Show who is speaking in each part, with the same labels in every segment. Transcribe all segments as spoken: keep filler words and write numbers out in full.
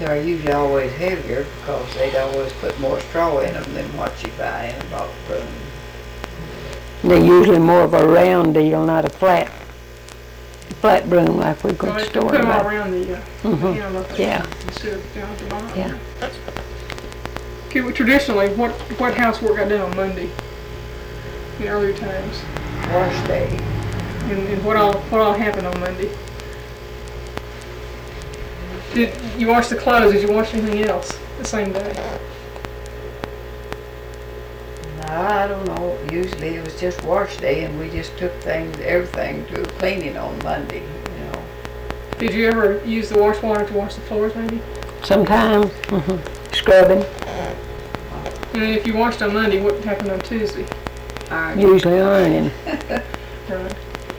Speaker 1: They're usually always heavier because they'd always put more straw in them than what you buy in a box broom.
Speaker 2: They're usually more of a round deal, not a flat flat broom like we could
Speaker 3: Well, they
Speaker 2: store
Speaker 3: put them all
Speaker 2: them.
Speaker 3: around the, uh,
Speaker 2: Mhm.
Speaker 3: the handle, I think,
Speaker 2: Yeah.
Speaker 3: instead of down at the bottom.
Speaker 2: Yeah.
Speaker 3: Okay, well, traditionally, what what housework got done on Monday in earlier times?
Speaker 1: Wash day.
Speaker 3: And, and what all what all happened on Monday? Did you wash the clothes? Did you wash anything else the same day?
Speaker 1: I don't know. Usually it was just wash day, and we just took things, everything to cleaning on Monday. You know.
Speaker 3: Did you ever use the wash water to wash the floors, maybe?
Speaker 2: Sometimes mhm, scrubbing,
Speaker 3: And then if you washed on Monday, what happened on Tuesday?
Speaker 1: Iron.
Speaker 2: usually ironing.
Speaker 3: Right.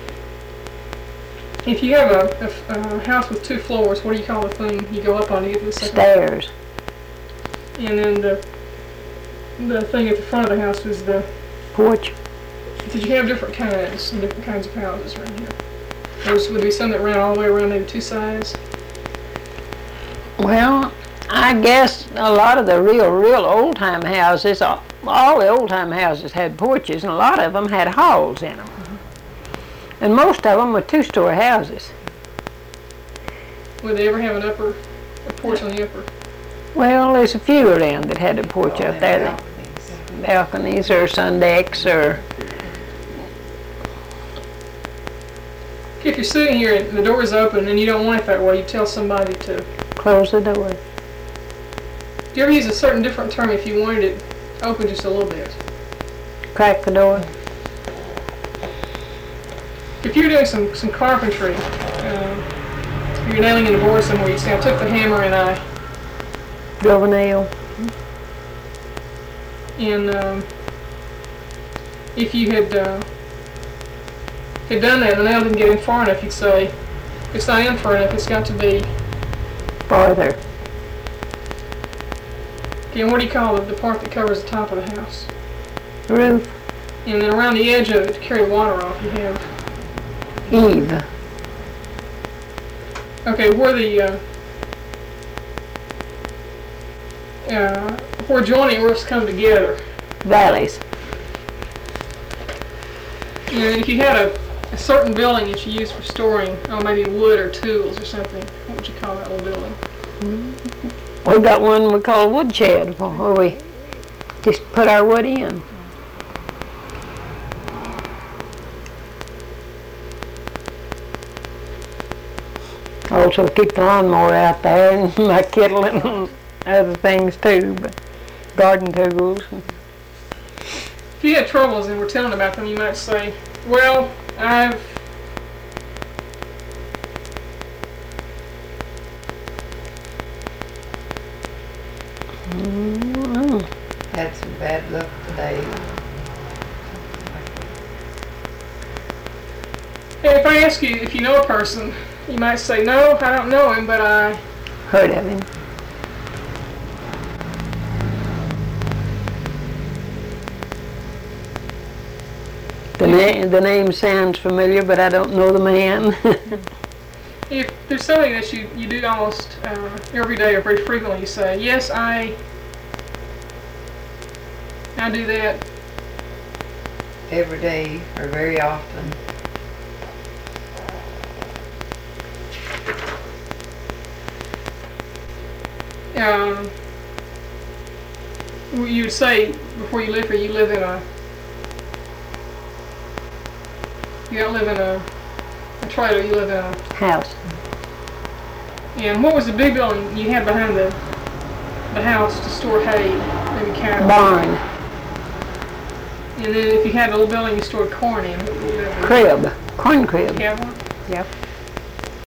Speaker 3: If you have a, a, a house with two floors, what do you call the thing you go up on to get to the second?
Speaker 2: Stairs.
Speaker 3: And then the the thing at the front of the house was the.
Speaker 2: Porch.
Speaker 3: Did you have different kinds and different kinds of houses around here? There was, would be some that ran all the way around, maybe two sides.
Speaker 2: Well, I guess a lot of the real, real old-time houses, all, all the old-time houses had porches, and a lot of them had halls in them. Mm-hmm. And most of them were two-story houses.
Speaker 3: Would they ever have an upper, a porch on the upper?
Speaker 2: Well, there's a few around that had a porch
Speaker 1: All
Speaker 2: out
Speaker 1: them
Speaker 2: there.
Speaker 1: balconies.
Speaker 2: Balconies or sun decks or...
Speaker 3: If you're sitting here and the door is open and you don't want it that way, you tell somebody to.
Speaker 2: Close the door.
Speaker 3: Do you ever use a certain different term if you wanted it open just a little bit?
Speaker 2: Crack the door.
Speaker 3: If you're doing some, some carpentry, um, you're nailing in the board somewhere, you say, I took the hammer and I,
Speaker 2: Drove a nail.
Speaker 3: and um, if you had, uh, had done that and the nail didn't get in far enough, you'd say, it's not in far enough, it's got to be.
Speaker 2: Farther.
Speaker 3: Okay, and what do you call the, the part that covers the top of the house?
Speaker 2: Roof.
Speaker 3: And then around the edge of it to carry water off, you have.
Speaker 2: Eve.
Speaker 3: Okay, where the uh, uh, where joining roofs come together.
Speaker 2: Valleys.
Speaker 3: And if you had a, a certain building that you used for storing, oh, maybe wood or tools or something, what would you call that little building?
Speaker 2: We got one we call a wood shed where we just put our wood in. Also keep the lawnmower out there and my kettle and other things too, but garden tools.
Speaker 3: If you had troubles and were telling about them, you might say, well, I've
Speaker 2: Mm-hmm.
Speaker 1: Had some bad luck today.
Speaker 3: Hey, if I ask you if you know a person, you might say, no, I don't know him, but I.
Speaker 2: Heard of him. The, na- the name sounds familiar, but I don't know the man.
Speaker 3: If there's something that you, you do almost uh, every day or very frequently, you say, yes, I, I do that.
Speaker 1: Every day or very often.
Speaker 3: Um, you would say before you live here, you live in a, you don't live in a, a trailer, you live in a
Speaker 2: House.
Speaker 3: And what was the big building you had behind the the house to store hay, maybe cattle?
Speaker 2: Barn.
Speaker 3: And then if you had a little building you stored corn in, what would that be?
Speaker 2: Crib. Corn crib.
Speaker 3: Cattle?
Speaker 2: Yep.